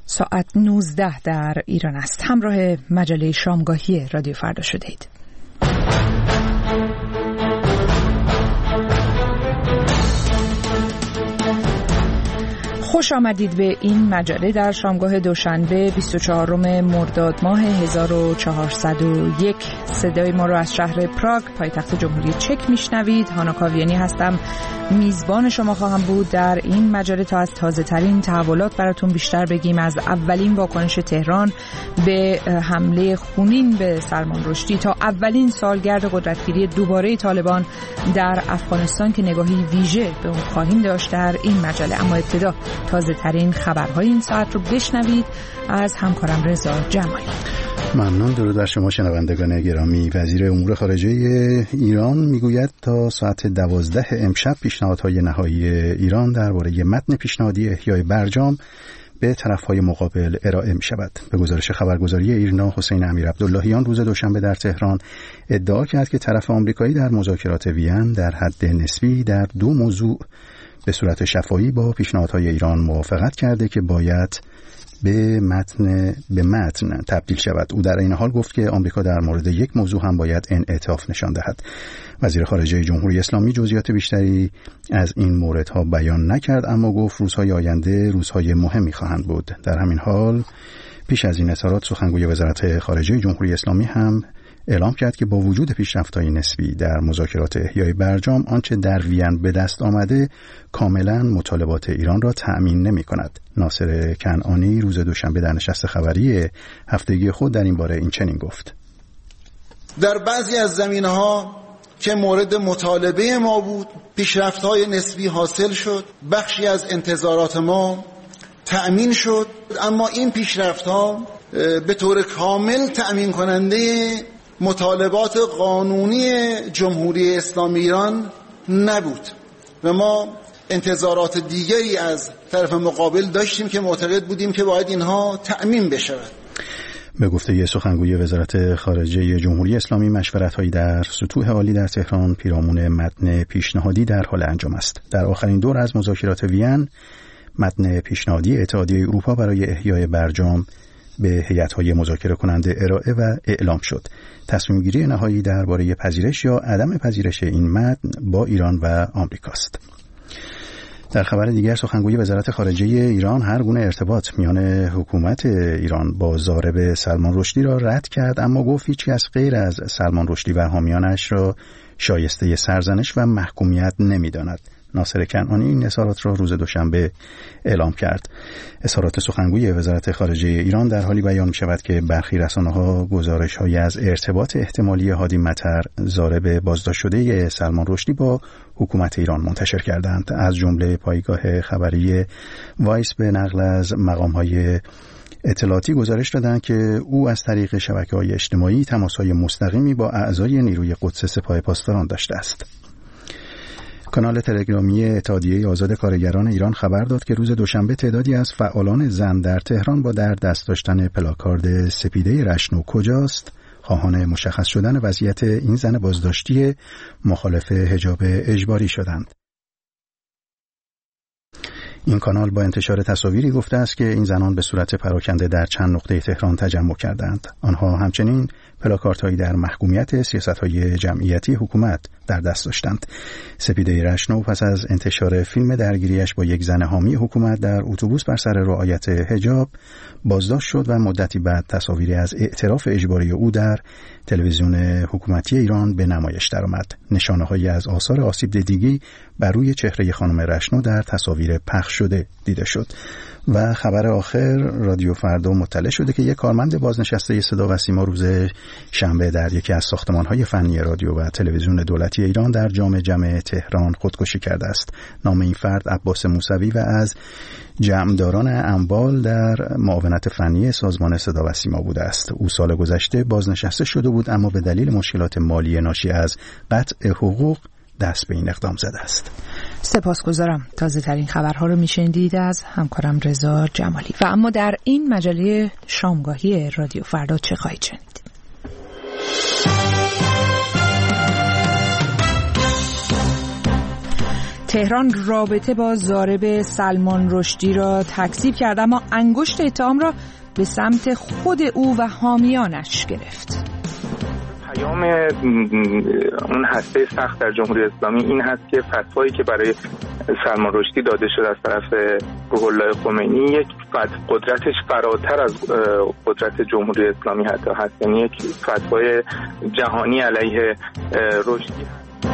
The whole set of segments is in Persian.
ساعت 19 در ایران است. همراه مجله شامگاهی رادیو فردا شدید. خوش آمدید به این مجله. در شامگاه دوشنبه 24 مرداد ماه 1401 صدای ما رو از شهر پراگ پایتخت جمهوری چک میشنوید. هانا کاویانی هستم، میزبان شما خواهم بود در این مجله تا از تازه ترین تحولات براتون بیشتر بگیم، از اولین واکنش تهران به حمله خونین به سلمان رشدی تا اولین سالگرد قدرتگیری دوباره طالبان در افغانستان که نگاهی ویژه به اون خواهیم داشت در این مجله. اما ابتدا تازه ترین خبرهای این ساعت رو بشنوید از همکارم رضا جمالی. ممنون. درود بر شما شنوندگان گرامی. وزیر امور خارجه ایران میگوید تا ساعت 12 امشب پیشنهادهای نهایی ایران درباره متن پیشنهادی احیای برجام به طرفهای مقابل ارائه می شود. به گزارش خبرگزاری ایرنا، حسین امیرعبداللهیان روز دوشنبه در تهران ادعا کرد که طرف آمریکایی در مذاکرات وین در حد نسبی در دو موضوع به صورت شفاهی با پیشنهادهای ایران موافقت کرده که باید به متن تبدیل شود. او در این حال گفت که آمریکا در مورد یک موضوع هم باید انعطاف نشان دهد. وزیر خارجه جمهوری اسلامی جزئیات بیشتری از این موردها بیان نکرد، اما گفت روزهای آینده روزهای مهمی خواهند بود. در همین حال پیش از این اظهارات سخنگوی وزارت خارجه جمهوری اسلامی هم اعلام کرد که با وجود پیشرفت‌های نسبی در مذاکرات احیای برجام، آنچه در وین به دست آمده کاملا مطالبات ایران را تأمین نمی‌کند. ناصر کنعانی روز دوشنبه در نشست خبری هفتگی خود در این باره این چنین گفت: در بعضی از زمینه‌ها که مورد مطالبه ما بود پیشرفت‌های نسبی حاصل شد، بخشی از انتظارات ما تأمین شد، اما این پیشرفت‌ها به طور کامل تأمین کننده مطالبات قانونی جمهوری اسلامی ایران نبود و ما انتظارات دیگری از طرف مقابل داشتیم که معتقد بودیم که باید اینها تأمین بشود. به گفته سخنگوی وزارت خارجه جمهوری اسلامی، مشورت‌هایی در سطوح عالی در تهران پیرامون متن پیشنهادی در حال انجام است. در آخرین دور از مذاکرات وین، متن پیشنهادی اتحادیه اروپا برای احیای برجام به هیئت‌های مذاکره کننده ارائه و اعلام شد. تصمیم گیری نهایی درباره پذیرش یا عدم پذیرش این متن با ایران و آمریکاست. در خبر دیگر، سخنگوی وزارت خارجه ایران هر گونه ارتباط میان حکومت ایران با ضارب سلمان رشدی را رد کرد، اما گفت هیچ کس غیر از سلمان رشدی و حامیانش را شایسته سرزنش و محکومیت نمی‌داند. ناصر کنعانی این اظهارات را روز دوشنبه اعلام کرد. اظهارات سخنگوی وزارت خارجه ایران در حالی بیان می‌شود که برخی رسانه‌ها گزارش‌هایی از ارتباط احتمالی هادی مطر، ضارب بازداشت شده سلمان رشدی با حکومت ایران منتشر کردند. از جمله پایگاه خبری وایس به نقل از مقام‌های اطلاعاتی گزارش دادند که او از طریق شبکه‌های اجتماعی تماس‌های مستقیمی با اعضای نیروی قدس سپاه پاسداران داشته است. کانال تلگرامی اتحادیه آزاد کارگران ایران خبر داد که روز دوشنبه تعدادی از فعالان زن در تهران با در دست داشتن پلاکارد سپیده رشنو کجاست خواهان مشخص شدن وضعیت این زن بازداشتی مخالف حجاب اجباری شدند. این کانال با انتشار تصاویری گفته است که این زنان به صورت پراکنده در چند نقطه تهران تجمع کردند. آنها همچنین پلاکاردهایی در محکومیت سیاست‌های جمعیتی حکومت در دست داشتند. سپیده رشنو پس از انتشار فیلم درگیریش با یک زن حامی حکومت در اتوبوس بر سر رعایت حجاب بازداشت شد و مدتی بعد تصاویری از اعتراف اجباری او در تلویزیون حکومتی ایران به نمایش درآمد. نشانه‌هایی از آثار آسیب دیدگی بر روی چهره خانم رشنو در تصاویر پخش شده دیده شد. و خبر آخر، رادیو فردا مطلع شده که یک کارمند بازنشسته صدا و سیما روز شنبه در یکی از ساختمان‌های فنی رادیو و تلویزیون دولتی ایران در جام جم تهران خودکشی کرده است. نام این فرد عباس موسوی و از جمعداران اموال در معاونت فنی سازمان صدا و سیما بوده است. او سال گذشته بازنشسته شده بود، اما به دلیل مشکلات مالی ناشی از قطع حقوق دست به این اقدام زده است. سپاسگزارم. تازه ترین خبرها رو میشنیدید از همکارم رضا جمالی. و اما در این مجله شامگاهی رادیو فردا چه خواهید شنید؟ تهران رابطه با ضارب سلمان رشدی را تکذیب کرد، اما انگشت اتهام را به سمت خود او و حامیانش گرفت. پیام اون هسته سخت در جمهوری اسلامی این هست که فتوایی که برای سلمان رشدی داده شده از طرف روح الله خمینی یک قدرتش فراتر از قدرت جمهوری اسلامی حتی هست، یعنی یک فتوای جهانی علیه رشدی.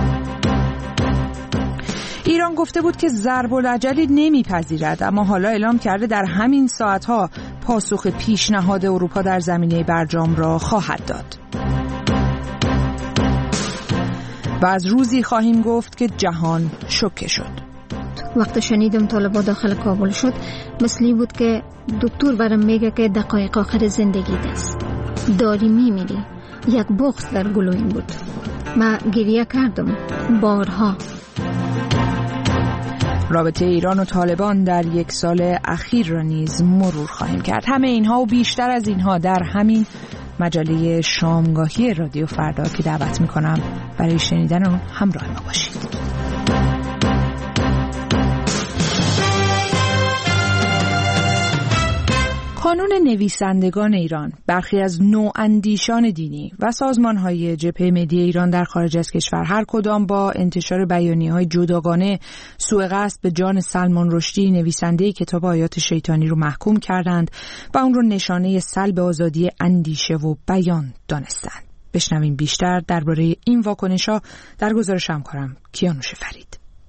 ایران گفته بود که ضرب العجلی نمیپذیرد، اما حالا اعلام کرده در همین ساعتها پاسخ پیشنهاد اروپا در زمینه برجام را خواهد داد. و از روزی خواهیم گفت که جهان شوکه شد. وقتی شنیدم طالبان داخل کابل شد، مثلی بود که دکتر برام میگه که دقایق آخر زندگی است. داری میمیری. یک بغض در گلویم بود. من گریه کردم بارها. رابطه ایران و طالبان در یک سال اخیر را نیز مرور خواهیم کرد. همه اینها و بیشتر از اینها در همین مجله شامگاهی رادیو فردا که دعوت میکنم برای شنیدن اون همراه ما باشید. کانون نویسندگان ایران، برخی از نواندیشان دینی و سازمان‌های جبهه ملی ایران در خارج از کشور هر کدام با انتشار بیانیه‌های جداگانه سوء قصد به جان سلمان رشدی نویسنده کتاب آیات شیطانی رو محکوم کردند و اون رو نشانه سلب آزادی اندیشه و بیان دانستند. بشنویم بیشتر درباره این واکنش‌ها در گزارش همکارم کیانوش فرید.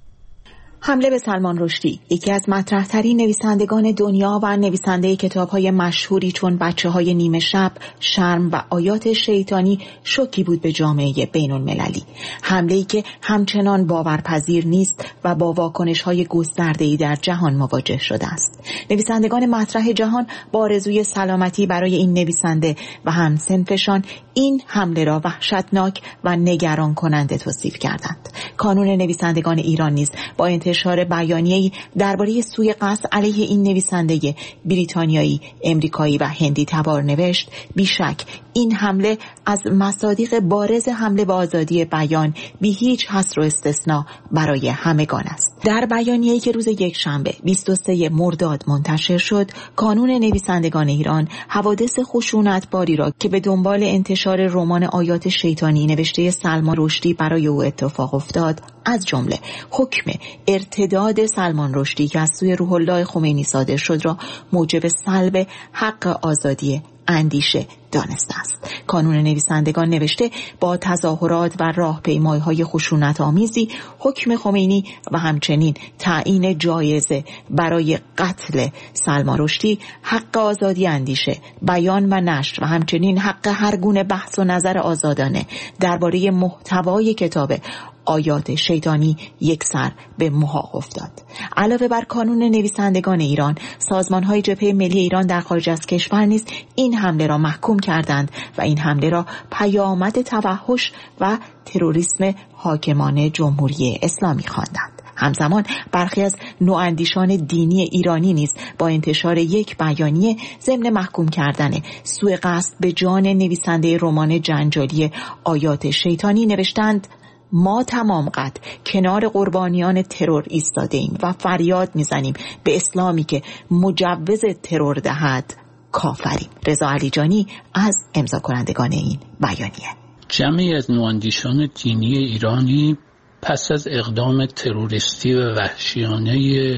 حمله به سلمان رشدی، یکی از مطرح‌ترین نویسندگان دنیا و نویسنده کتاب‌های مشهوری چون بچه‌های نیمه شب، شرم و آیات شیطانی، شوکی بود به جامعه بین‌المللی. حمله‌ای که همچنان باورپذیر نیست و با واکنش‌های گسترده‌ای در جهان مواجه شده است. نویسندگان مطرح جهان با آرزوی سلامتی برای این نویسنده و هم‌صنفشان این حمله را وحشتناک و نگران کننده توصیف کردند. کانون نویسندگان ایران نیز با انتشار بیانیه‌ای درباره سوء قصد علیه این نویسنده بریتانیایی، امریکایی و هندی تبار نوشت: بیشک این حمله از مصادیق بارز حمله به آزادی بیان بی هیچ حصر و استثناء برای همگان است. در بیانیه‌ای که روز یکشنبه 23 مرداد منتشر شد، کانون نویسندگان ایران حوادث خشونتباری را که به دنبال انتشار رمان آیات شیطانی نوشته سلمان رشدی برای او اتفاق افتاد، از جمله حکم ارتداد سلمان رشدی که از سوی روح الله خمینی صادر شد را موجب سلب حق آزادی اندیشه دانسته است. کانون نویسندگان نوشته با تظاهرات و راهپیمایی‌های خشونت‌آمیزی حکم خمینی و همچنین تعیین جایزه برای قتل سلمان رشدی، حق آزادی اندیشه، بیان و نشر و همچنین حق هر گونه بحث و نظر آزادانه درباره محتوای کتاب آیات شیطانی یک سر به محاق افتاد. علاوه بر کانون نویسندگان ایران، سازمان‌های جبهه ملی ایران در خارج از کشور نیز این حمله را محکوم کردند و این حمله را پیامد توحش و تروریسم حاکمان جمهوری اسلامی خواندند. همزمان برخی از نواندیشان دینی ایرانی نیز با انتشار یک بیانیه ضمن محکوم کردن سوء قصد به جان نویسنده رمان جنجالی آیات شیطانی نوشتند: ما تمام قد کنار قربانیان ترور ایستاده ایم و فریاد میزنیم به اسلامی که مجوز ترور دهد کافریم. رضا علیجانی از امضا کنندگان این بیانیه. جمعی از نواندیشان دینی ایرانی پس از اقدام تروریستی و وحشیانه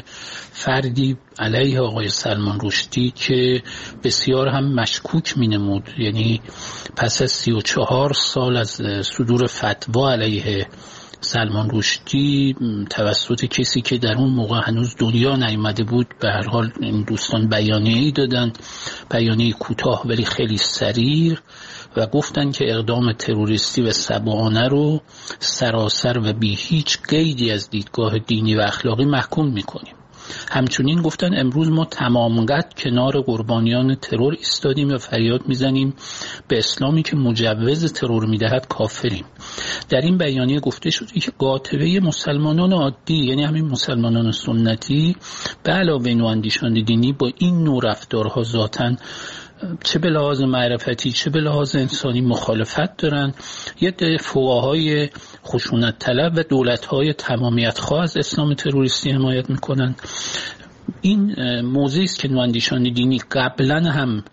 فردی علیه آقای سلمان رشدی که بسیار هم مشکوک می‌نمود، یعنی پس از 34 سال از صدور فتوا علیه سلمان رشدی توسط کسی که در اون موقع هنوز دنیا نیامده بود، به هر حال این دوستان بیانیه‌ای دادن، بیانیه کوتاه ولی خیلی سریع، و گفتن که اقدام تروریستی و سبعانه رو سراسر و بی هیچ قیدی از دیدگاه دینی و اخلاقی محکوم میکنیم. همچنین گفتن امروز ما تمام قد کنار قربانیان ترور ایستادیم و فریاد میزنیم به اسلامی که مجوز ترور میدهد کافریم. در این بیانیه گفته شده که قاطبه مسلمانان عادی، یعنی همین مسلمانان سنتی، به علاوه نواندیشان دینی با این نوع رفتارها ذاتاً چه به لحاظ معرفتی چه به لحاظ انسانی مخالفت دارن. یه عده فقهای خشونت طلب و دولت‌های تمامیت خواه از اسلام تروریستی حمایت میکنن. این موضوعی است که نواندیشان دینی قبلا هم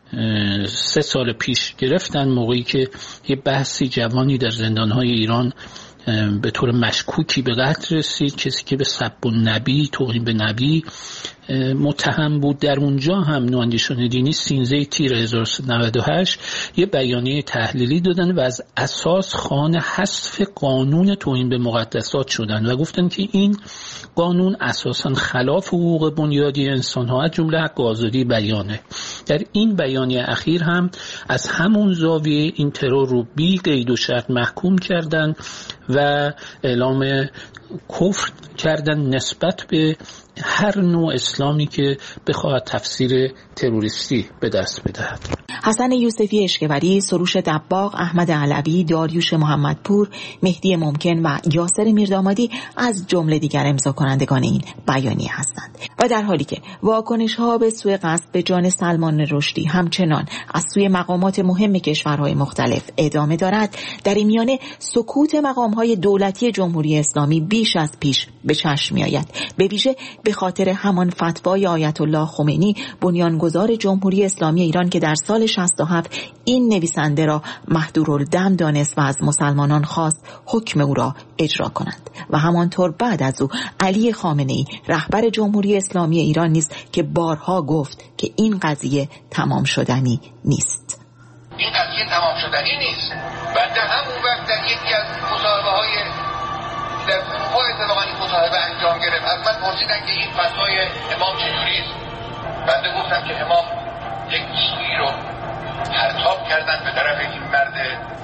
3 سال پیش گرفتن، موقعی که یه بحثی جوانی در زندان‌های ایران به طور مشکوکی به قتل رسید، کسی که به سب النبی، توهین به نبی متهم بود. در اونجا هم نواندیشان دینی 13 تیر 1398 یه بیانیه تحلیلی دادن و از اساس خوان حذف قانون توهین به مقدسات شدن و گفتن که این قانون اساساً خلاف حقوق بنیادی انسان‌ها از جمله حق آزادی بیانه. در این بیانیه اخیر هم از همون زاویه این ترور رو بی قید و شرط محکوم کردن و اعلام کفر کردن نسبت به هر نوع اسلامی که بخواهد تفسیر تروریستی به دست بدهد. حسن یوسفی اشکوری، سروش دباغ، احمد علوی، داریوش محمدپور، مهدی ممکن و یاسر میردامادی از جمله دیگر امضا کنندگان این بیانیه هستند. و در حالی که واکنش‌ها به سوء قصد به جان سلمان رشدی همچنان از سوی مقامات مهم کشورهای مختلف ادامه دارد، در این میانه سکوت مقام‌های دولتی جمهوری اسلامی بیش از پیش به چشم می‌آید، به ویژه به خاطر همان فتوای آیت الله خمینی بنیانگذار جمهوری اسلامی ایران که در سال 67 این نویسنده را مهدورالدم دانست و از مسلمانان خواست حکم او را اجرا کنند. و همانطور بعد از او علی خامنه‌ای رهبر جمهوری اسلامی ایران نیز که بارها گفت که این قضیه تمام شدنی نیست. این قضیه تمام شدنی نیست. بعد همون وقت در یکی از مصاحبه‌های در اروپا اتفاقا این مصاحبه انجام گرفت، از من پرسیدن که این فتوای امام چجوریست. بنده گفتم که امام یک سویی رو پرتاب کردن به طرف این مرد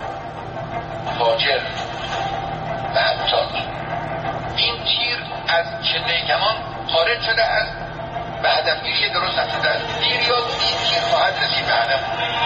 فاجر و حتی این تیر از چله کمان خارج شده است و هدفگیری درست نشده است. دیر یا زود این تیر خواهد رسید به هدف.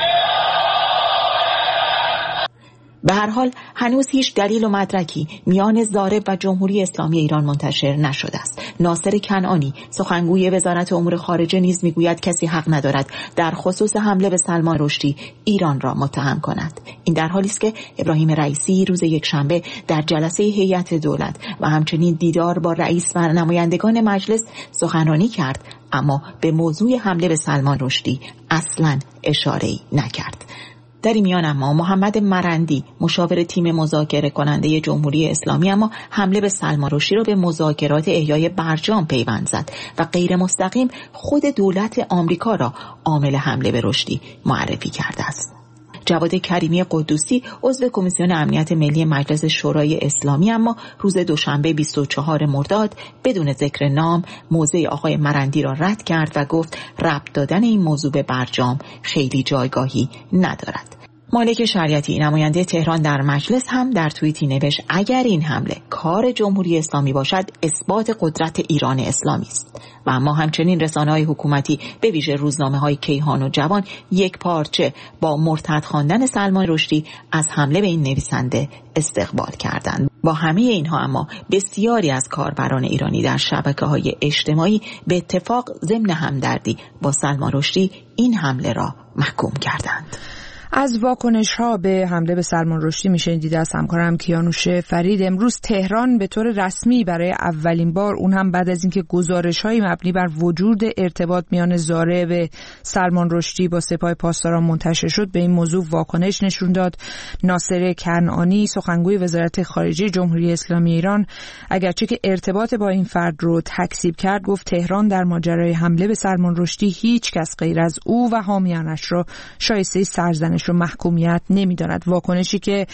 به هر حال هنوز هیچ دلیل و مدرکی میان ضارب و جمهوری اسلامی ایران منتشر نشده است. ناصر کنعانی سخنگوی وزارت امور خارجه نیز میگوید کسی حق ندارد در خصوص حمله به سلمان رشدی ایران را متهم کند. این در حالی است که ابراهیم رئیسی روز یکشنبه در جلسه هیئت دولت و همچنین دیدار با رئیس و نمایندگان مجلس سخنرانی کرد، اما به موضوع حمله به سلمان رشدی اصلاً اشاره‌ای نکرد. در این میان اما محمد مرندی مشاور تیم مذاکره کننده جمهوری اسلامی اما حمله به سلمان رشدی را به مذاکرات احیای برجام پیوند زد و غیر مستقیم خود دولت آمریکا را عامل حمله به رشدی معرفی کرده است. جواد کریمی قدوسی عضو کمیسیون امنیت ملی مجلس شورای اسلامی اما روز دوشنبه 24 مرداد بدون ذکر نام موضع آقای مرندی را رد کرد و گفت ربط دادن این موضوع به برجام خیلی جایگاهی ندارد. مالک شریعتی نماینده تهران در مجلس هم در توییتی نوشت اگر این حمله کار جمهوری اسلامی باشد اثبات قدرت ایران اسلامی است. و اما همچنین رسانه‌های حکومتی به ویژه روزنامه‌های کیهان و جوان یک پارچه با مرتد خواندن سلمان رشدی از حمله به این نویسنده استقبال کردند. با همه اینها اما بسیاری از کاربران ایرانی در شبکه‌های اجتماعی به اتفاق ضمن همدردی با سلمان رشدی این حمله را محکوم کردند. از واکنش‌ها به حمله به سلمان رشدی میشنیدید از همکارم کیانوش فرید. امروز تهران به طور رسمی برای اولین بار، اون هم بعد از اینکه گزارش‌های مبنی بر وجود ارتباط میان زاره به سلمان رشدی با سپاه پاسداران منتشر شد، به این موضوع واکنش نشون داد. ناصر کنعانی سخنگوی وزارت خارجه جمهوری اسلامی ایران اگرچه که ارتباط با این فرد رو تکذیب کرد، گفت تهران در ماجرای حمله به سلمان رشدی هیچ کس غیر از او و حامیانش را شایسته سرزنش رو محکومیت نمی‌داند. واکنشی که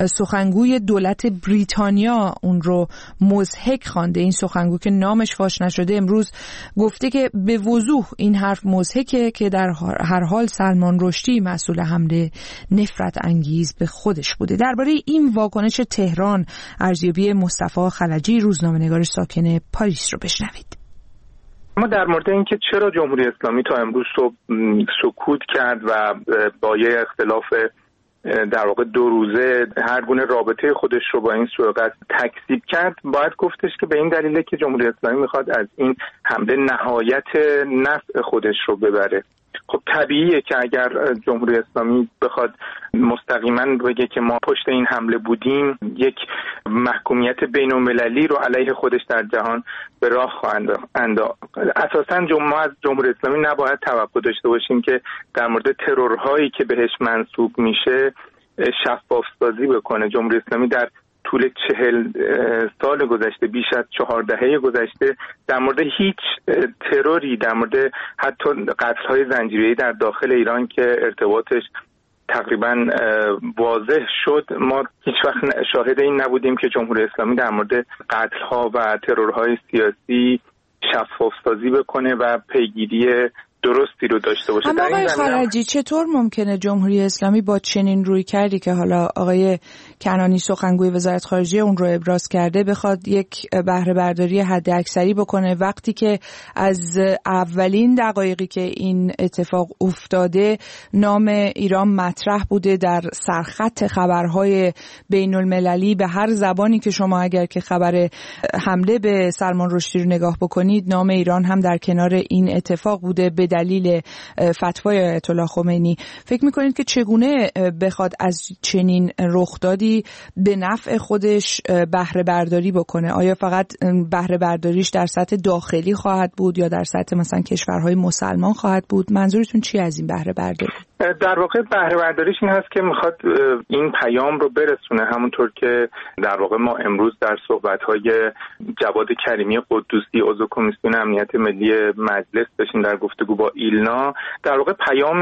سخنگوی دولت بریتانیا اون رو مضحک خوانده، این سخنگو که نامش فاش نشده امروز گفته که به وضوح این حرف مضحکه که در هر حال سلمان رشدی مسئول حمله نفرت انگیز به خودش بوده. درباره این واکنش تهران ارزیابی مصطفی خلجی روزنامه‌نگار ساکن پاریس رو بشنوید. ما در مورد اینکه چرا جمهوری اسلامی تا امروز سکوت کرد و با یه اختلاف در واقع 2 روزه هر گونه رابطه خودش رو با این سوء تکذیب کرد، باید گفتش که به این دلیله که جمهوری اسلامی میخواد از این حمله نهایت نفع خودش رو ببره. خب طبیعیه که اگر جمهوری اسلامی بخواد مستقیما بگه که ما پشت این حمله بودیم، یک محکومیت بین‌المللی رو علیه خودش در جهان به راه خواهند انداخت. اساساً ما از جمهوری اسلامی نباید توقع داشته باشیم که در مورد ترورهایی که بهش منسوب میشه شفاف سازی بکنه. جمهوری اسلامی در طول 40 سال گذشته، بیش از 4 دهه گذشته، در مورد هیچ تروری، در مورد حتی قتل‌های زنجیره‌ای در داخل ایران که ارتباطش تقریبا واضح شد، ما هیچ وقت شاهد این نبودیم که جمهوری اسلامی در مورد قتل‌ها و ترورهای سیاسی شفاف سازی بکنه و پیگیری درستی رو داشته باشه. اما آقای خلجی، چطور ممکنه جمهوری اسلامی با چنین روی کردی که حالا آقای کنانی سخنگوی وزارت خارجه اون رو ابراز کرده بخواد یک بهره برداری حد اکثری بکنه، وقتی که از اولین دقایقی که این اتفاق افتاده نام ایران مطرح بوده در سرخط خبرهای بین المللی به هر زبانی که شما اگر که خبر حمله به سلمان رشدی رو نگاه بکنید نام ایران هم در کنار این اتفاق بوده به دلیل فتوای آیت الله خمینی. فکر میکنید که چگونه بخواد از چنین رخدادی به نفع خودش بهره برداری بکنه؟ آیا فقط بهره برداریش در سطح داخلی خواهد بود یا در سطح مثلا کشورهای مسلمان خواهد بود؟ منظورتون چی از این بهره برداری؟ در واقع بهره برداریش این هست که میخواد این پیام رو برسونه، همونطور که در واقع ما امروز در صحبت‌های جواد کریمی قدوسی عضو کمیسیون امنیت ملی مجلس داشتیم در گفتگو با ایلنا. در واقع پیام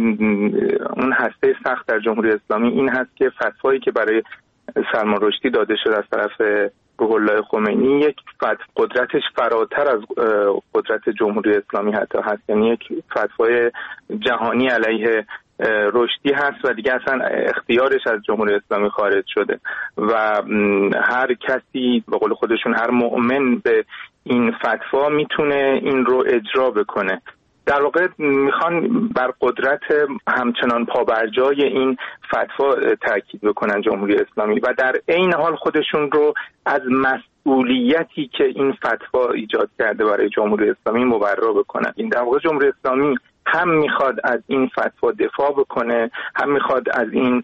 اون هسته سخت در جمهوری اسلامی این هست که فتوایی که برای سلمان رشدی داده شده از طرف روح الله خمینی یک قدرتش فراتر از قدرت جمهوری اسلامی حتی هست، یعنی یک فتوای جهانی علیه رشدی هست و دیگه اصلا اختیارش از جمهوری اسلامی خارج شده و هر کسی به قول خودشون هر مؤمن به این فتوا میتونه این رو اجرا بکنه. در واقع میخوان بر قدرت همچنان پابرجای این فتوا تاکید بکنن جمهوری اسلامی و در عین حال خودشون رو از مسئولیتی که این فتوا ایجاد کرده برای جمهوری اسلامی مبرا بکنن. این در واقع جمهوری اسلامی هم میخواد از این فتوا دفاع بکنه، هم میخواد از این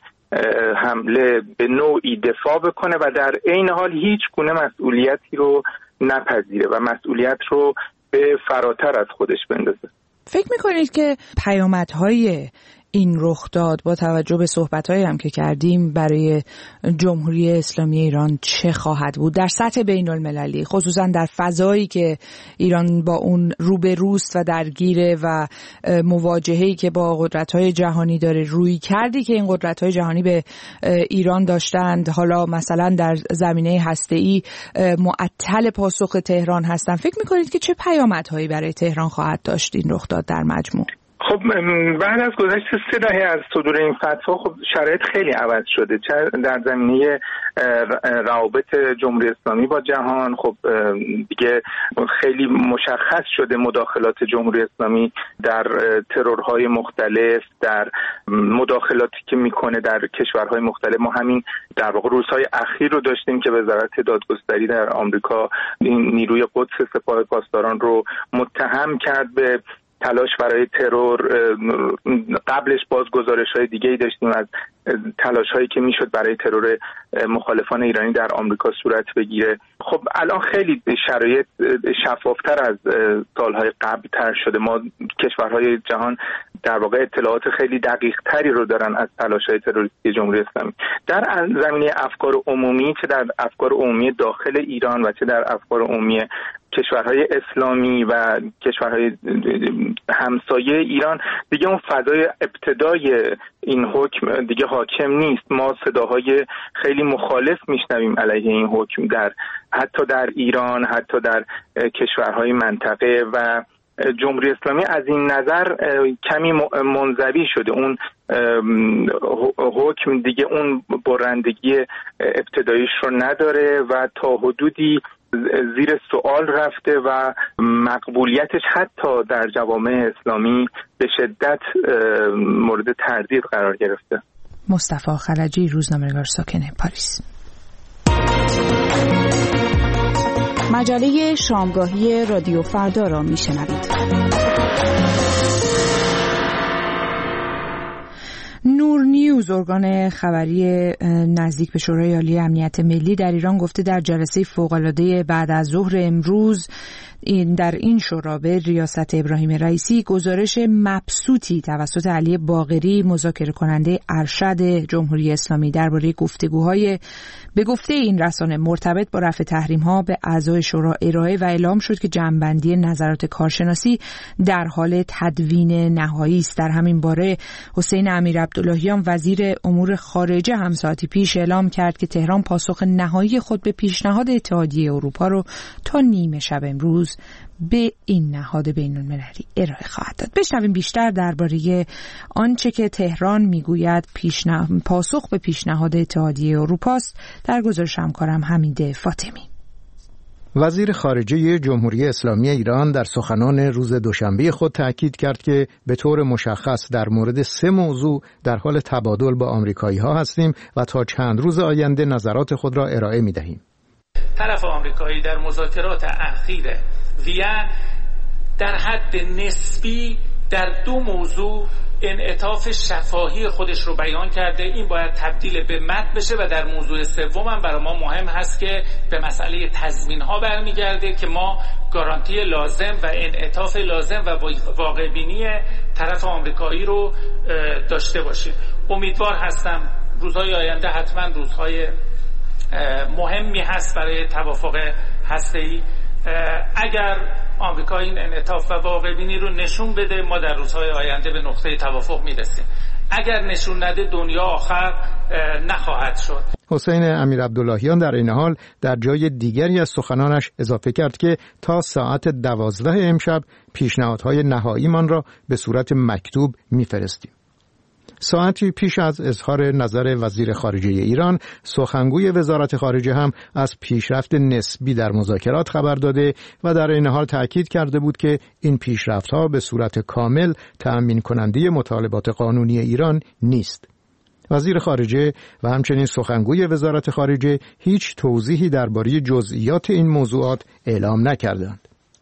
حمله به نوعی دفاع بکنه و در عین حال هیچ گونه مسئولیتی رو نپذیره و مسئولیت رو به فراتر از خودش بندازه. فکر میکنید که پیامدهای این رخداد با توجه به صحبت‌هایی هم که کردیم برای جمهوری اسلامی ایران چه خواهد بود در سطح بین المللی، خصوصا در فضایی که ایران با اون روبروست و درگیره و مواجهه‌ای که با قدرت‌های جهانی داره، روی کردی که این قدرت‌های جهانی به ایران داشتند حالا مثلا در زمینه هسته‌ای معطل پاسخ تهران هستن، فکر می‌کنید که چه پیامدهایی برای تهران خواهد داشت این رخداد در مجموع؟ خب بعد از گذشت 3 دهه از صدور این فتوا خب شرایط خیلی عوض شده، چه در زمینه روابط جمهوری اسلامی با جهان. خب دیگه خیلی مشخص شده مداخلات جمهوری اسلامی در ترورهای مختلف، در مداخلاتی که میکنه در کشورهای مختلف. ما همین در واقع روزهای اخیر رو داشتیم که وزارت دادگستری در آمریکا این نیروی قدس سپاه پاسداران رو متهم کرد به تلاش برای ترور. قبلش باز گزارش‌های دیگه‌ای داشتیم از تلاش‌هایی که میشد برای ترور مخالفان ایرانی در آمریکا صورت بگیره. خب الان خیلی شرایط شفافتر از سالهای قبل تر شده. ما کشورهای جهان در واقع اطلاعات خیلی دقیق تری رو دارن از تلاش‌های تروریستی جمهوری اسلامی در زمینه افکار عمومی، چه در افکار عمومی داخل ایران و چه در افکار عمومی کشورهای اسلامی و کشورهای همسایه ایران. دیگه اون فضای ابتدای این حکم دیگه حاکم نیست. ما صداهای خیلی مخالف میشنویم علیه این حکم حتی در ایران، حتی در کشورهای منطقه و جمهوری اسلامی از این نظر کمی منزوی شده. اون حکم دیگه اون برندگی ابتداییش رو نداره و تا حدودی زیر سوال رفته و مقبولیتش حتی در جوامع اسلامی به شدت مورد تردید قرار گرفته. مصطفی خلجی، روزنامه‌نگار ساکن پاریس. مجله شامگاهی رادیو فردا را میشنوید. بزرگان خبری نزدیک به شورای عالی امنیت ملی در ایران گفته در جلسه فوق‌العاده بعد از ظهر امروز در این شورا به ریاست ابراهیم رئیسی گزارش مبسوطی توسط علی باقری مذاکره کننده ارشد جمهوری اسلامی درباره گفتگوهای به گفته این رسانه مرتبط با رفع تحریم‌ها به اعضای شورا ارائه و اعلام شد که جمع‌بندی نظرات کارشناسی در حال تدوین نهایی است. در همین باره حسین امیرعبداللهیان وزیر امور خارجه هم ساعتی پیش اعلام کرد که تهران پاسخ نهایی خود به پیشنهاد اتحادیه اروپا رو تا نیمه شب امروز به این نهاد بین‌المللی ارائه خواهد داد. بشنویم بیشتر درباره آنچه که تهران میگوید پاسخ به پیشنهاد اتحادیه اروپا است در گزارش همکارم حمید فاطمی. وزیر خارجه جمهوری اسلامی ایران در سخنان روز دوشنبه خود تأکید کرد که به طور مشخص در مورد 3 موضوع در حال تبادل با آمریکایی‌ها هستیم و تا چند روز آینده نظرات خود را ارائه می‌دهیم. طرف آمریکایی در مذاکرات اخیر وین در حد نسبی در 2 موضوع انعطاف شفاهی خودش رو بیان کرده. این باید تبدیل به متن بشه و در موضوع سوم هم برای ما مهم هست که به مسئله تضمین ها برمیگرده که ما گارانتی لازم و انعطاف لازم و واقع بینی طرف آمریکایی رو داشته باشیم. امیدوار هستم روزهای آینده حتما روزهای مهمی هست برای توافق هسته‌ای. اگر آمریکا این انعطاف و واقع بینی رو نشون بده ما در روزهای آینده به نقطه توافق میرسیم. اگر نشون نده دنیا آخر نخواهد شد. حسین امیرعبداللهیان در این حال در جای دیگری از سخنانش اضافه کرد که تا ساعت 12 امشب پیشنهادهای نهاییمان را به صورت مکتوب میفرستیم. ساعتی پیش از اظهار نظر وزیر خارجه ایران، سخنگوی وزارت خارجه هم از پیشرفت نسبی در مذاکرات خبر داده و در این حال تأکید کرده بود که این پیشرفت‌ها به صورت کامل تأمین کننده مطالبات قانونی ایران نیست. وزیر خارجه و همچنین سخنگوی وزارت خارجه هیچ توضیحی درباره جزئیات این موضوعات اعلام نکردند.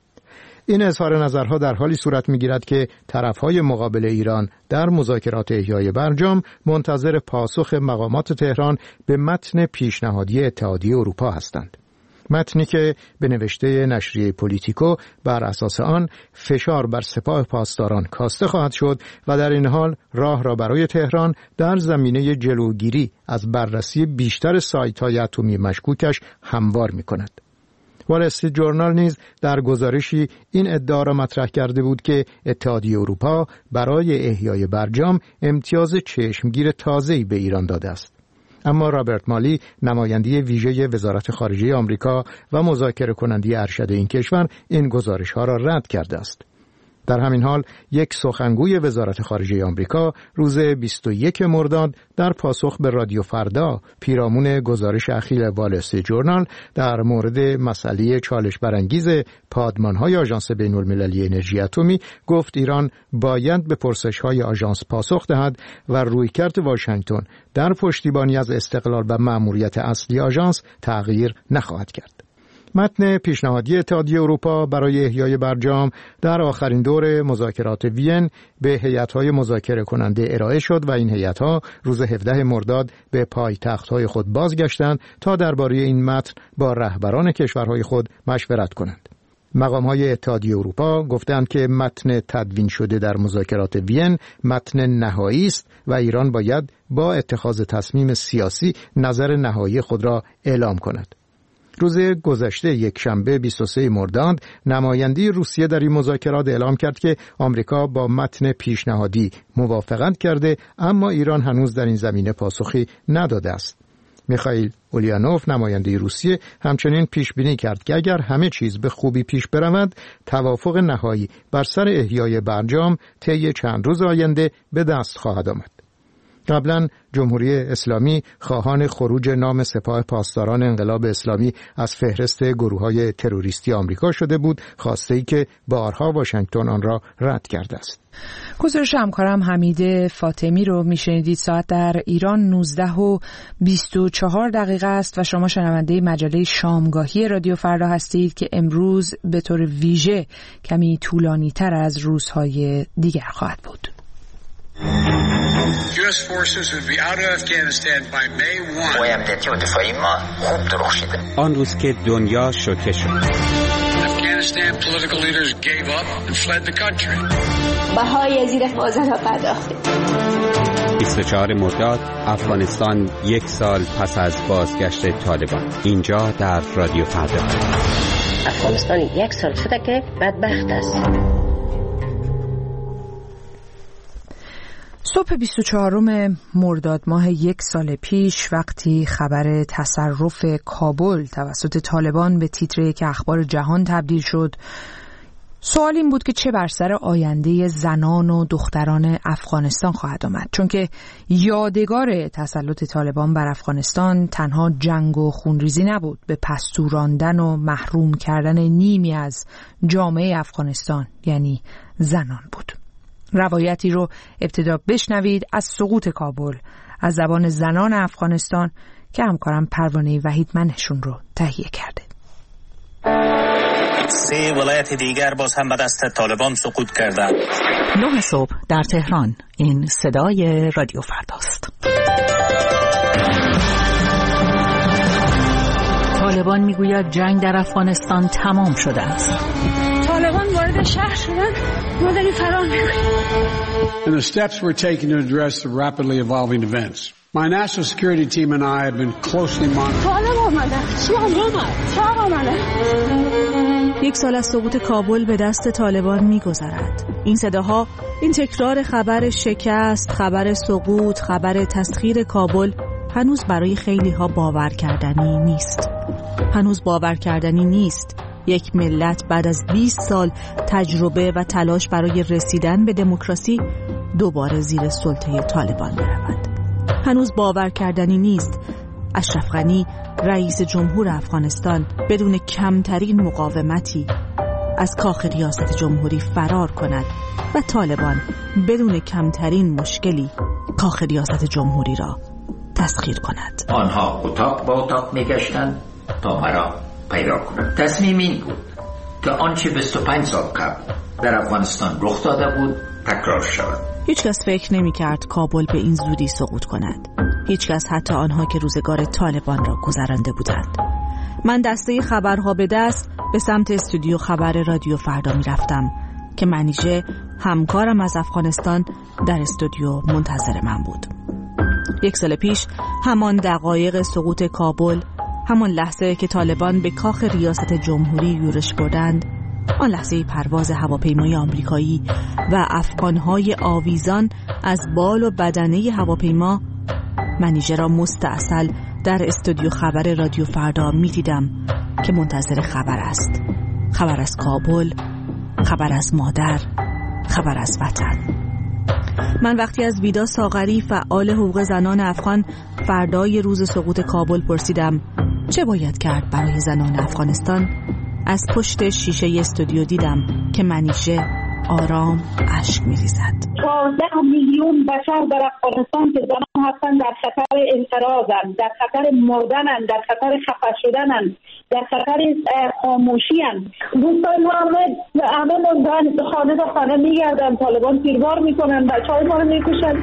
این اظهار نظرها در حالی صورت می‌گیرد که طرف‌های مقابل ایران در مذاکرات احیای برجام منتظر پاسخ مقامات تهران به متن پیشنهادی اتحادیه اروپا هستند. متنی که به نوشته نشریه پولیتیکو بر اساس آن فشار بر سپاه پاسداران کاسته خواهد شد و در این حال راه را برای تهران در زمینه جلوگیری از بررسی بیشتر سایت‌های اتمی مشکوکش هموار می‌کند. وال استریت ژورنال نیز در گزارشی این ادعا را مطرح کرده بود که اتحادیه اروپا برای احیای برجام امتیاز چشمگیر تازه‌ای به ایران داده است. اما رابرت مالی، نماینده ویژه وزارت خارجه آمریکا و مذاکره کننده ارشد این کشور، این گزارش‌ها را رد کرده است. در همین حال یک سخنگوی وزارت خارجه آمریکا روز 21 مرداد در پاسخ به رادیو فردا پیرامون گزارش اخیر وال استریت ژورنال در مورد مسئله چالش برانگیز پادمان‌های آژانس بین‌المللی انرژی اتمی گفت ایران باید به پرسش‌های آژانس پاسخ دهد و رویکرد واشنگتن در پشتیبانی از استقلال و مأموریت اصلی آژانس تغییر نخواهد کرد. متن پیشنهادی اتحادیه اروپا برای احیای برجام در آخرین دور مذاکرات وین به هیئت‌های مذاکره کننده ارائه شد و این هیئت‌ها روز 17 مرداد به پایتخت‌های خود بازگشتند تا درباره این متن با رهبران کشورهای خود مشورت کنند. مقام‌های اتحادیه اروپا گفتند که متن تدوین شده در مذاکرات وین متن نهایی است و ایران باید با اتخاذ تصمیم سیاسی نظر نهایی خود را اعلام کند. روز گذشته یکشنبه 23 مرداد نماینده روسیه در این مذاکرات اعلام کرد که آمریکا با متن پیشنهادی موافقت کرده اما ایران هنوز در این زمینه پاسخی نداده است. میخائیل اولیانوف نماینده روسیه همچنین پیش بینی کرد که اگر همه چیز به خوبی پیش برود توافق نهایی بر سر احیای برجام طی چند روز آینده به دست خواهد آمد. قبلا جمهوری اسلامی خواهان خروج نام سپاه پاسداران انقلاب اسلامی از فهرست گروه‌های تروریستی آمریکا شده بود، خواسته‌ای که بارها واشنگتن آن را رد کرده است. گزارش همکارم حمید فاطمی رو میشنیدید. ساعت در ایران 19:24 است و شما شنونده مجله شامگاهی رادیو فردا هستید که امروز به طور ویژه کمی طولانی تر از روزهای دیگر خواهد بود. U.S. forces would be out of Afghanistan by May 1. امنیتی و دفاعی ما خوب درخشیده. آن روز که دنیا شوکه شد. Afghanistan political leaders gave up and fled the country. بهای زیر بازار را پرداختیم. 24 مرداد افغانستان 1 سال پس از بازگشت طالبان. اینجا در رادیو فردا. افغانستان 1 سال شده که بدبخت است. صبح 24 مرداد ماه 1 سال پیش وقتی خبر تصرف کابل توسط طالبان به تیتر 1 اخبار جهان تبدیل شد، سوال این بود که چه بر سر آینده زنان و دختران افغانستان خواهد آمد، چون که یادگار تسلط طالبان بر افغانستان تنها جنگ و خونریزی نبود، به پستو راندن و محروم کردن نیمی از جامعه افغانستان یعنی زنان بود. روایتی رو ابتدا بشنوید از سقوط کابل از زبان زنان افغانستان که همکارم پروانه وحیدمنشون رو تهیه کرده. 3 ولایت دیگر باز هم به دست طالبان سقوط کردند. 9 صبح در تهران. این صدای رادیو فرداست. طالبان میگوید جنگ در افغانستان تمام شده است. طالبان وارد شهر شدن، ما داریم فرار میکنیم. And the steps we're taking to address the rapidly evolving events. My national security team and I have been closely monitoring. طالب آمده. 1 سال از سقوط کابل به دست طالبان میگذرد. این صداها، این تکرار خبر شکست، خبر سقوط، خبر تسخیر کابل هنوز برای خیلی ها باور کردنی نیست. هنوز باور کردنی نیست یک ملت بعد از 20 سال تجربه و تلاش برای رسیدن به دموکراسی دوباره زیر سلطه طالبان برود. هنوز باور کردنی نیست اشرف غنی رئیس جمهور افغانستان بدون کمترین مقاومتی از کاخ ریاست جمهوری فرار کند و طالبان بدون کمترین مشکلی کاخ ریاست جمهوری را تسخیر کند. آنها اتاق با اتاق میگشتند تا مرا پیدا کنند. تصمیم این بود که آنچه 25 سال قبل در افغانستان رخ داده بود تکرار شود. هیچ کس فکر نمی کرد کابل به این زودی سقوط کند. هیچ کس، حتی آنها که روزگار طالبان را گذرانده بودند. من دسته خبرها به دست به سمت استودیو خبر رادیو فردا می رفتم که منیژه همکارم از افغانستان در استودیو منتظر من بود. 1 سال پیش همان دقایق سقوط کابل، همان لحظه که طالبان به کاخ ریاست جمهوری یورش بردند، آن لحظه پرواز هواپیمای آمریکایی و افغانهای آویزان از بال و بدنه هواپیما، منیژه را مستعسل در استودیو خبر رادیو فردا می دیدم که منتظر خبر است. خبر از کابل، خبر از مادر، خبر از وطن. من وقتی از ویدا ساغری فعال حقوق زنان افغان فردای روز سقوط کابل پرسیدم چه باید کرد برای زنان افغانستان، از پشت شیشه استودیو دیدم که منیژه آرام اشک می‌ریزد. 14 میلیون بشر در افغانستان که زنان هستند در خطر انقراضند، در خطر مردنند، در خطر خفه شدنند، در خطر خاموشی‌اند. دوستان همه مردن خانه تا خانه می‌گردند، طالبان تیربار می‌کنند، بچه‌های ما رو می‌کشند.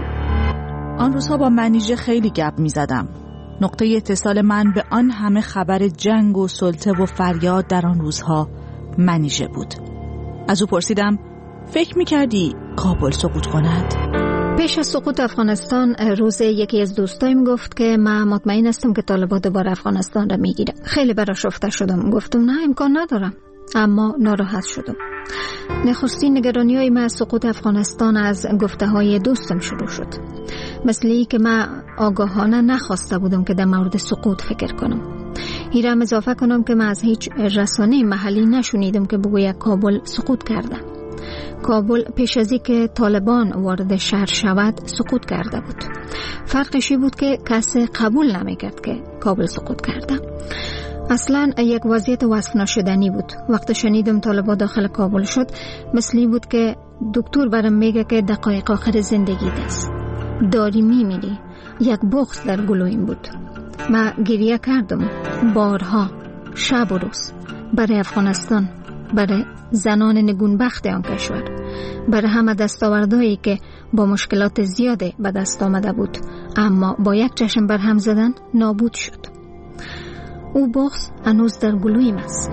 آن روزها با منیژه خیلی گپ می‌زدم. نقطه اتصال من به آن همه خبر جنگ و سلطه و فریاد در آن روزها منیژه بود. از او پرسیدم فکر میکردی کابل سقوط کند؟ پیش از سقوط افغانستان روز یکی از دوستایم گفت که من مطمئن هستم که طالبان دوباره افغانستان را میگیره. خیلی برآشفته شدم، گفتم نه امکان ندارم، اما ناراحت شدم. نخستین نگرانی‌های من از سقوط افغانستان از گفته‌های دوستم شروع شد، مثلی که من آگاهانه نخواسته بودم که در مورد سقوط فکر کنم. ایرام اضافه کنم که من از هیچ رسانه محلی نشنیدم که بگوید کابل سقوط کرده. کابل پیش از اینکه طالبان وارد شهر شود سقوط کرده بود. فرقشی بود که کسی قبول نمی‌کرد که کابل سقوط کرده. اصلا یک وضعیت وصف نشدنی بود. وقتی شنیدم طالبان داخل کابل شد، مثلی بود که دکتر برام میگه که دقایق آخر زندگی است. داری میمیری. یک بغض در گلویم بود. من گریه کردم بارها، شب و روز، برای افغانستان، برای زنان نگونبخت آن کشور، برای همه دستاوردهایی که با مشکلات زیاده به دست آمده بود، اما با یک چشم بر هم زدن نابود شد. او بغض هنوز در گلویم است.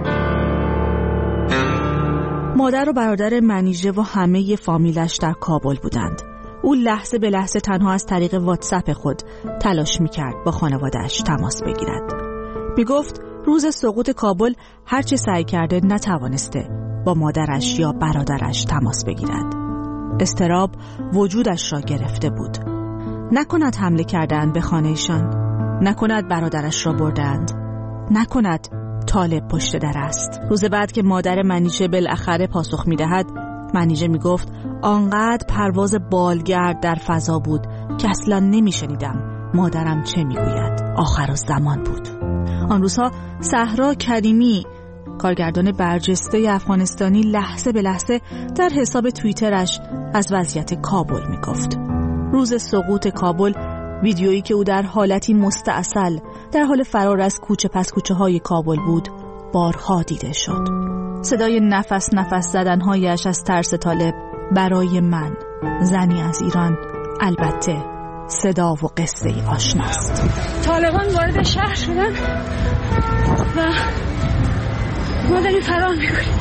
مادر و برادر منیژه و همه فامیلش در کابل بودند. او لحظه به لحظه تنها از طریق واتساپ خود تلاش می‌کرد با خانواده‌اش تماس بگیرد. میگفت روز سقوط کابل هرچه سعی کرده نتوانسته با مادرش یا برادرش تماس بگیرد. اضطراب وجودش را گرفته بود. نکند حمله کردند به خانهشان، نکند برادرش را بردند، نکند طالب پشت در است. روز بعد که مادر منیژه بالاخره پاسخ می‌دهد، منیژه میگفت آنقدر پرواز بالگرد در فضا بود که اصلا نمیشنیدم مادرم چه میگوید. آخر الزمان بود. آن روزها صحرا کریمی، کارگردان برجسته افغانستانی، لحظه به لحظه در حساب توییترش از وضعیت کابل میگفت. روز سقوط کابل، ویدیویی که او در حالتی مستعسل در حال فرار از کوچه پس کوچه های کابل بود بارها دیده شد. صدای نفس نفس زدنهایش از ترس طالب برای من، زنی از ایران، البته صدا و قصه ای آشناست. طالبان وارد شهر شدن و ما داریم فرار میکنیم.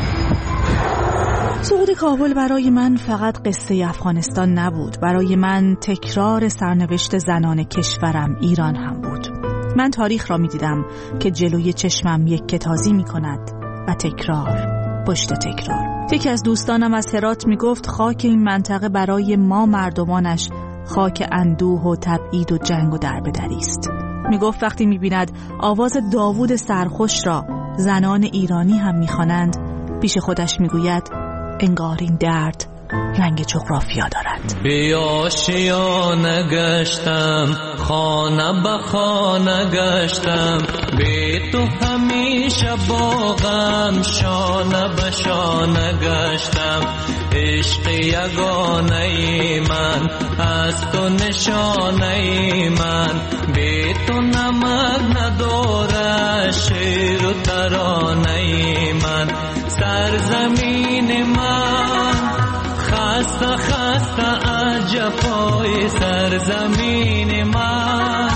سقوط کابل برای من فقط قصه افغانستان نبود، برای من تکرار سرنوشت زنان کشورم ایران هم بود. من تاریخ را می‌دیدم که جلوی چشمم یک تازی می‌کند و تکرار پشت تکرار. یکی از دوستانم از هرات میگفت خاک این منطقه برای ما مردمانش خاک اندوه و تبعید و جنگ و دربدری است. میگفت وقتی می‌بیند آواز داوود سرخوش را زنان ایرانی هم می‌خوانند، پیش خودش میگوید انگار این درد رنگ جغرافیا دارد. بیا شیانه گشتم، خانه به خانه گشتم، بی تو همیشه باغم، شانه به شانه گشتم، عشق یگانه من از تو نشانه من، بی تو نمک نداره شعر و ترانه من، سرزمین من خسته خسته از جفای سرزمین من.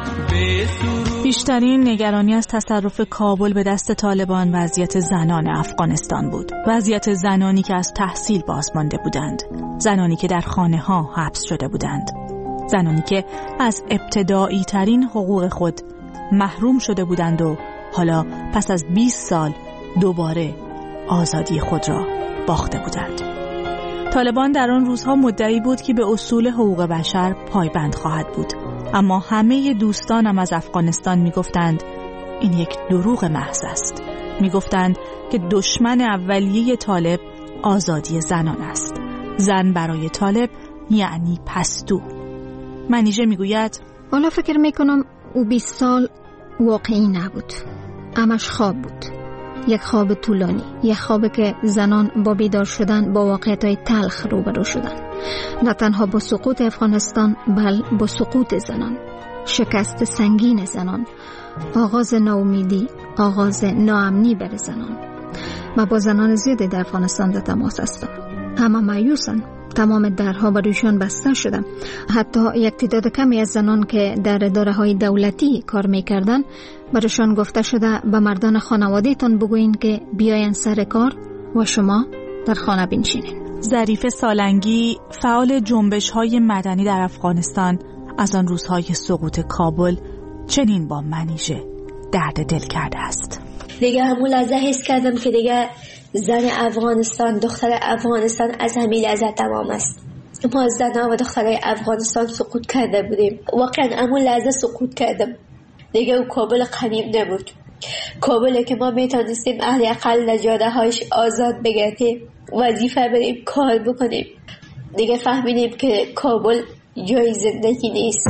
بیشترین نگرانی از تصرف کابل به دست طالبان وضعیت زنان افغانستان بود. وضعیت زنانی که از تحصیل باز مانده بودند، زنانی که در خانه ها حبس شده بودند، زنانی که از ابتدایی ترین حقوق خود محروم شده بودند و حالا پس از 20 سال دوباره آزادی خود را باخته بودند. طالبان در آن روزها مدعی بود که به اصول حقوق بشر پایبند خواهد بود، اما همه دوستانم از افغانستان میگفتند این یک دروغ محض است. میگفتند که دشمن اولیه طالب آزادی زنان است. زن برای طالب یعنی پستو. منیژه میگوید حالا فکر میکنم او 20 سال واقعی نبود، همش خواب بود. یک خواب طولانی، یک خوابی که زنان با بیدار شدن با واقعیت‌های تلخ روبرو شدن. نه تنها با سقوط افغانستان، بل با سقوط زنان، شکست سنگین زنان، آغاز ناامیدی، آغاز ناامنی بر زنان. ما با زنان زیادی در افغانستان در تماس هستم. همه مایوسن، تمام درها بروشان بسته شدن. حتی یک تعداد کمی از زنان که در اداره‌های دولتی کار می‌کردن، برشان گفته شده به مردان خانواده‌تان بگویین که بیاین سر کار و شما در خانه بنشینین. ظریف سالنگی، فعال جنبش‌های مدنی در افغانستان، از آن روزهای سقوط کابل چنین با منیژه درد دل کرده است. دیگه همون لحظه حس کردم که دیگه زن افغانستان، دختر افغانستان از همین لحظه تمام است. ما زنها و دخترای افغانستان سقوط کرده بودیم. واقعا همون لحظه سقوط کردم. دیگه او کابل قدیم نبود. کابلی که ما میتونستیم اهل اقل نجاده هایش آزاد بگردیم، وظیفه بریم کار بکنیم. دیگه فهمیدیم که کابل جای زندگی نیست.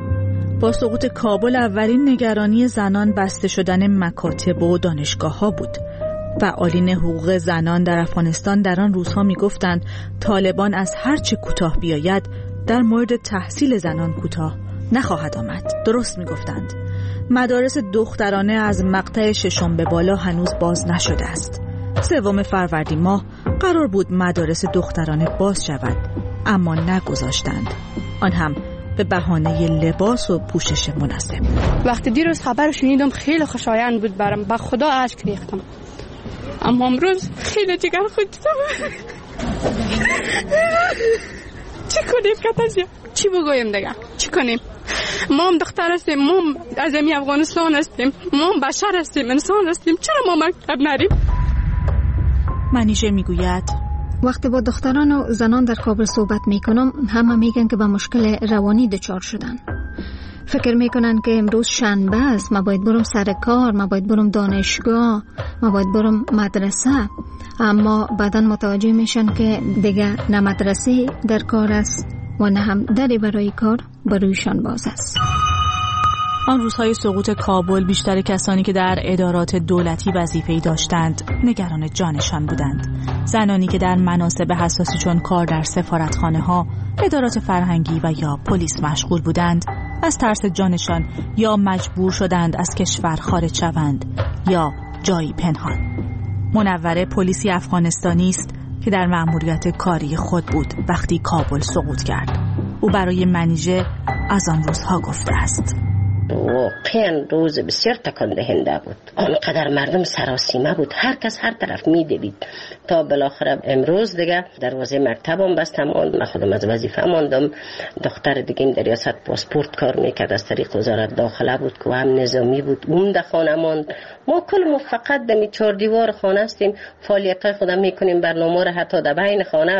با سقوط کابل اولین نگرانی زنان بسته شدن مکاتب و دانشگاه ها بود. فعالین حقوق زنان در افغانستان در آن روزها می گفتند طالبان از هر چه کوتاه بیاید در مورد تحصیل زنان کوتاه نخواهد آمد. درست می گفتند. مدارس دخترانه از مقطع 6 به بالا هنوز باز نشده است. 3 فروردین ماه قرار بود مدارس دخترانه باز شود، اما نگذاشتند، آن هم به بهانه لباس و پوشش مناسب. وقتی دیروز خبر شنیدم خیلی خوشایند بود برام، با خدا اشک ریختم، اما امروز خیلی جگر خودم. چی کنیم کتازیا؟ چی بگویم دیگه؟ چی کنیم؟ ما هم دختر هستیم، ما هم از افغانستان هستیم، ما هم بشر هستیم، انسان هستیم، چرا ما مکتب نریم؟ منیژه میگوید وقتی با دختران و زنان در کابل صحبت میکنم، همه میگن که با مشکل روانی دچار شدن. فکر میکنن که امروز شنبه است، ما باید برم سر کار، ما باید برم دانشگاه، ما باید برم مدرسه، اما بعداً متوجه میشن که دیگه نه مدرسه در کار است و نه هم دری برای کار برویشان باز است. آن روزهای سقوط کابل بیشتر کسانی که در ادارات دولتی وظیفه‌ای داشتند نگران جانشان بودند. زنانی که در مناصب حساسی چون کار در سفارتخانه‌ها، ادارات فرهنگی و یا پلیس مشغول بودند، از ترس جانشان یا مجبور شدند از کشور خارج شوند یا جایی پنهان. منوره پلیسی افغانستانی است که در مأموریت کاری خود بود وقتی کابل سقوط کرد. او برای منیژه از آن روزها گفته است: واقعا روز بسیار تکان دهنده بود. آنقدر مردم سراسیمه بود، هر کس هر طرف می‌دوید تا بالاخره امروز دیگه دروازه مکتبم بستم. من خودم از وظیفه ماندم. دختر دیگه در ریاست پاسپورت کار میکرد، از طریق وزارت داخله بود که هم نظامی بود، اون در خانه ماند. ما کل فقط در چهار دیوار خانه هستیم، فعالیت‌های خودم میکنیم، برنامه رو حتی در بین خانه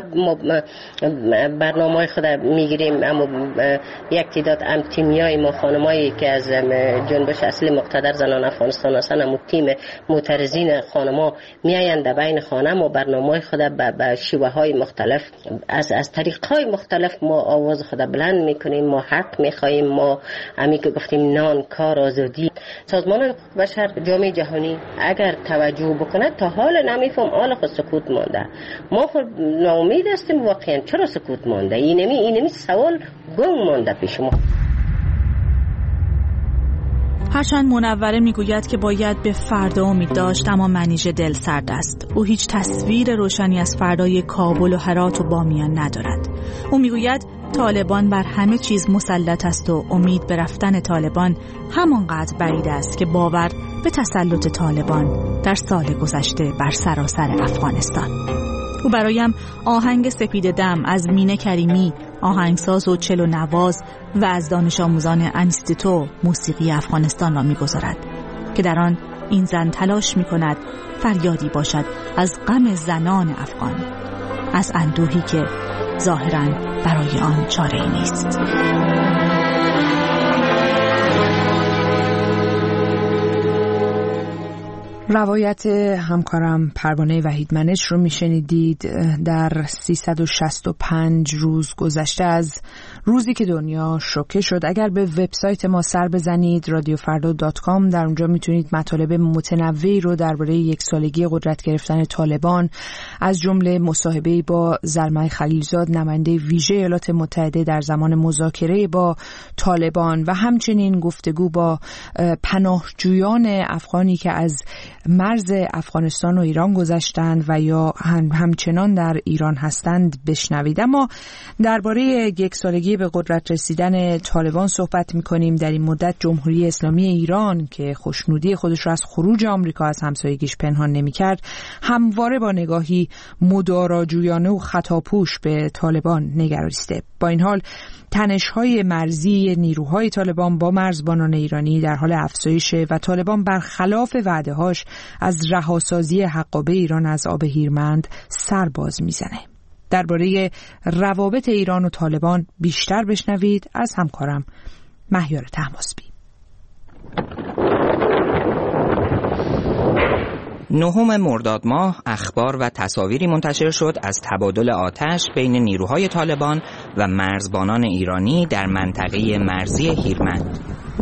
برنامه‌های خودم میگیریم. اما یک تعداد تیمیای ما خانمایی که از جنبش اصلی مقتدر زنان افغانستان هستن، هم تیم معترضین خانما میآیند در بین خانه، ما برنامه‌های خود به شیوه‌های مختلف از طریق‌های مختلف ما آواز خود بلند میکنیم. ما حق میخواهیم، ما همی که گفتیم نان، کار، آزادی. سازمان حقوق بشر، جامعه جهانی اگر توجه بکنه تا حال نمیفهم حال خود سکوت مانده. ما خود ناامید هستیم واقعا. چرا سکوت مانده؟ اینمی سوال گم مانده پیش ما. هرچند منوره میگوید که باید به فردا امید داشت، اما منیژه دل سرد است. او هیچ تصویر روشنی از فردای کابل و هرات و بامیان ندارد. او میگوید طالبان بر همه چیز مسلط است و امید به رفتن طالبان همانقدر بعید است که باور به تسلط طالبان در سال گذشته بر سراسر افغانستان. او برایم آهنگ سپید دم از مینه کریمی، آهنگساز و چلو نواز و از دانش آموزان انستیتو موسیقی افغانستان را می‌گذارد که در آن این زن تلاش می‌کند فریادی باشد از غم زنان افغان، از اندوهی که ظاهراً برای آن چاره‌ای نیست. روایت همکارم پروانه وحیدمنش رو میشنیدید. در 365 روز گذشته از روزی که دنیا شوکه شد. اگر به وبسایت ما سر بزنید radiofardo.com، در اونجا میتونید مطالب متنوعی رو درباره یک سالگی قدرت گرفتن طالبان، از جمله مصاحبه با زلمه خلیلزاد، نماینده ویژه ایالات متحده در زمان مذاکره با طالبان، و همچنین گفتگو با پناهجویان افغانی که از مرز افغانستان و ایران گذشتند و یا همچنان در ایران هستند بشنوید. اما درباره یک سالگی به قدرت رسیدن طالبان صحبت می‌کنیم. در این مدت جمهوری اسلامی ایران که خوشنودی خودش را از خروج آمریکا از همسایگیش پنهان نمی‌کرد، همواره با نگاهی مداراجویانه و خطاپوش به طالبان نگریسته. با این حال تنش‌های مرزی نیروهای طالبان با مرزبانان ایرانی در حال افزایش و طالبان برخلاف وعده‌هاش از رهاسازی حقابه ایران از آب هیرمند سر باز میزنه. درباره روابط ایران و طالبان بیشتر بشنوید از همکارم مهیار طهماسبی. 9 مرداد ماه اخبار و تصاویری منتشر شد از تبادل آتش بین نیروهای طالبان و مرزبانان ایرانی در منطقه مرزی هیرمند.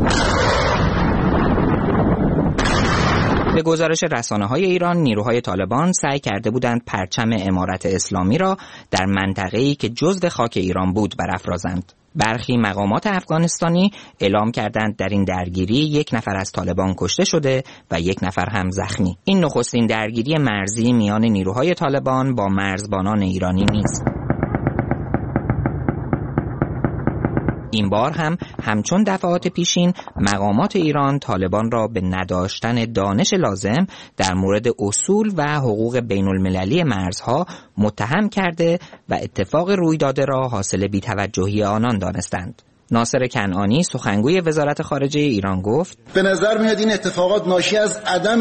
به گزارش رسانه‌های ایران، نیروهای طالبان سعی کرده بودند پرچم امارت اسلامی را در منطقه‌ای که جزو خاک ایران بود برافرازند. برخی مقامات افغانستانی اعلام کردند در این درگیری 1 نفر از طالبان کشته شده و 1 نفر هم زخمی. این نخستین درگیری مرزی میان نیروهای طالبان با مرزبانان ایرانی نیست. این بار هم همچون دفعات پیشین مقامات ایران طالبان را به نداشتن دانش لازم در مورد اصول و حقوق بین المللی مرزها متهم کرده و اتفاق رویداده را حاصل بی‌توجهی آنان دانستند. ناصر کنعانی سخنگوی وزارت خارجه ایران گفت: به نظر میاد این اتفاقات ناشی از عدم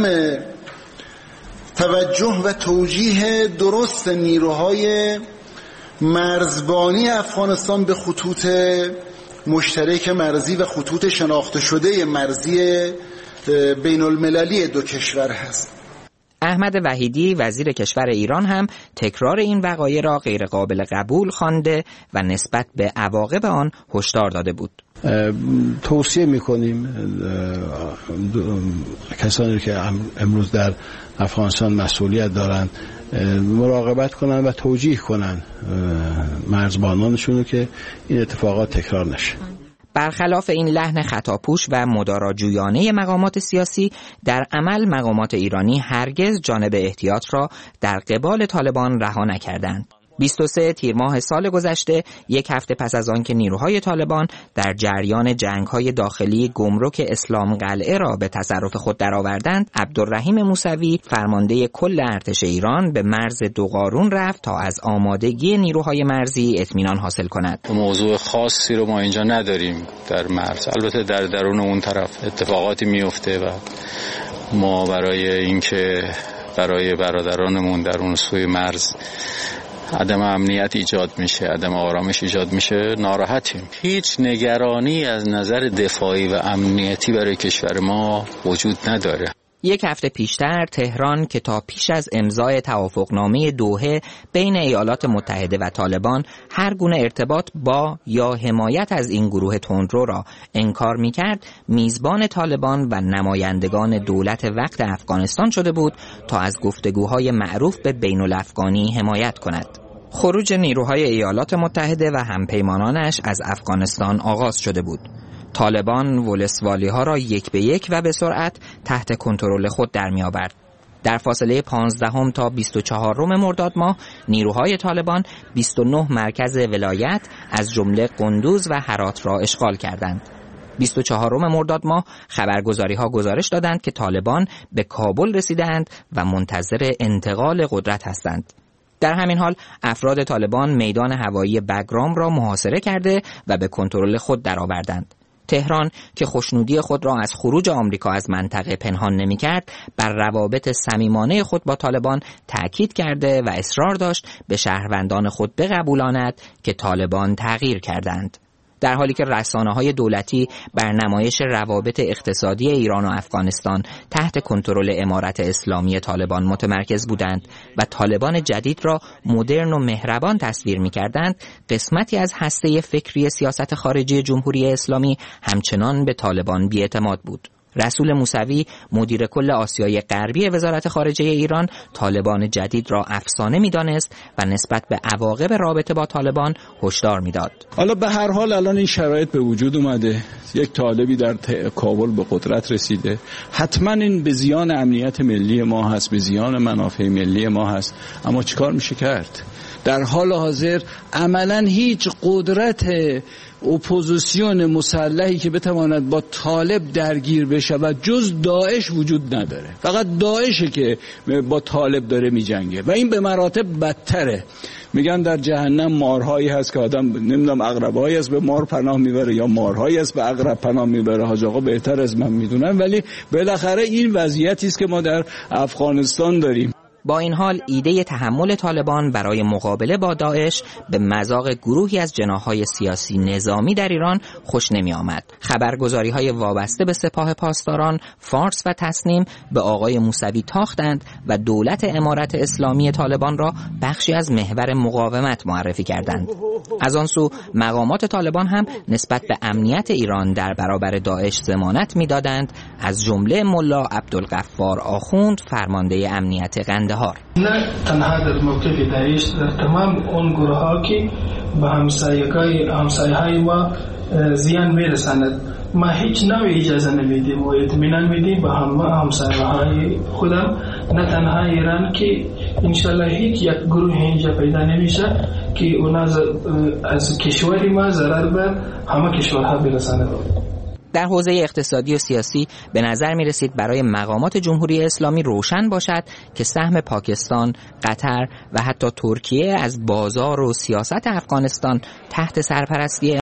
توجه و توجیه درست نیروهای مرزبانی افغانستان به خطوط مشترک مرزی و خطوط شناخته شده مرزی بین المللی دو کشور هست. احمد وحیدی وزیر کشور ایران هم تکرار این وقایع را غیر قابل قبول خوانده و نسبت به عواقب آن هشدار داده بود. توصیه میکنیم کسانی که امروز در افغانستان مسئولیت دارند مراقبت کنند و توجیه کنند مرزبانانشون که این اتفاقات تکرار نشه. برخلاف این لحن خطاپوش و مداراجویانه مقامات سیاسی، در عمل مقامات ایرانی هرگز جانب احتیاط را در قبال طالبان رها نکردند. 23 تیر ماه سال گذشته، یک هفته پس از آن که نیروهای طالبان در جریان جنگ‌های داخلی گمرک اسلام قلعه را به تصرف خود درآوردند، عبدالرحیم موسوی فرمانده کل ارتش ایران به مرز دوقارون رفت تا از آمادگی نیروهای مرزی اطمینان حاصل کند. موضوع خاصی رو ما اینجا نداریم در مرز، البته در درون اون طرف اتفاقاتی میفته و ما برای اینکه برای برادرانمون در اون سوی مرز عدم امنیت ایجاد میشه، عدم آرامش ایجاد میشه، ناراحتیم. هیچ نگرانی از نظر دفاعی و امنیتی برای کشور ما وجود نداره. یک هفته پیشتر تهران که تا پیش از امضای توافقنامه دوحه بین ایالات متحده و طالبان هر گونه ارتباط با یا حمایت از این گروه تندرو را انکار می‌کرد، میزبان طالبان و نمایندگان دولت وقت افغانستان شده بود تا از گفتگوهای معروف به بین الافغانی حمایت کند. خروج نیروهای ایالات متحده و همپیمانانش از افغانستان آغاز شده بود. طالبان ولسوالی ها را یک به یک و به سرعت تحت کنترل خود در می آورد. در فاصله 15 تا 24 مرداد ماه نیروهای طالبان 29 مرکز ولایت از جمله قندوز و هرات را اشغال کردند. 24 مرداد ماه خبرگزاری ها گزارش دادند که طالبان به کابل رسیدند و منتظر انتقال قدرت هستند. در همین حال افراد طالبان میدان هوایی بگرام را محاصره کرده و به کنترل خود درآوردند. تهران که خوشنودی خود را از خروج آمریکا از منطقه پنهان نمی‌کرد، بر روابط صمیمانه خود با طالبان تأکید کرده و اصرار داشت به شهروندان خود بقبولاند که طالبان تغییر کردند. در حالی که رسانه‌های دولتی بر نمایش روابط اقتصادی ایران و افغانستان تحت کنترل امارت اسلامی طالبان متمرکز بودند و طالبان جدید را مدرن و مهربان تصویر می‌کردند، قسمتی از هسته فکری سیاست خارجی جمهوری اسلامی همچنان به طالبان بی‌اعتماد بود. رسول موسوی مدیر کل آسیای غربی وزارت خارجه ایران طالبان جدید را افسانه می‌دانست و نسبت به عواقب رابطه با طالبان هشدار می‌داد. حالا به هر حال الان این شرایط به وجود اومده، یک طالبی در کابل به قدرت رسیده، حتما این به زیان امنیت ملی ما هست، به زیان منافع ملی ما هست، اما چیکار میشه کرد؟ در حال حاضر عملاً هیچ قدرت اپوزیسیون مسلحی که بتواند با طالب درگیر بشه و جز داعش وجود نداره. فقط داعشه که با طالب داره میجنگه و این به مراتب بدتره. میگن در جهنم مارهایی هست که آدم نمیدونم عقربایی است به مار پناه میبره یا مارهایی است به عقرب پناه میبره. حاج آقا بهتر از من میدونن، ولی بالاخره این وضعیتی است که ما در افغانستان داریم. با این حال ایده تحمل طالبان برای مقابله با داعش به مذاق گروهی از جناح‌های سیاسی نظامی در ایران خوش نمی آمد. خبرگزاری‌های وابسته به سپاه پاسداران، فارس و تصنیم به آقای موسوی تاختند و دولت امارت اسلامی طالبان را بخشی از محور مقاومت معرفی کردند. از آن سو مقامات طالبان هم نسبت به امنیت ایران در برابر داعش ضمانت می‌دادند، از جمله ملا عبدالغفار آخوند فرمانده امنیت قندهار. نه تنها در موقف داعش، در تمام اون گروه ها که به همسایه‌های ما زیان میرساند، ما هیچ نوع اجازه نمیدیم و اطمینان میدیم به همسایه‌های خودم، نه تنها ایران که انشالله هیچ یک گروه اینجا پیدا نمیشه که اونا از کشوری ما ضرر به همه کشورها برساند. در حوزه اقتصادی و سیاسی به نظر می رسید برای مقامات جمهوری اسلامی روشن باشد که سهم پاکستان، قطر و حتی ترکیه از بازار و سیاست افغانستان تحت سرپرستی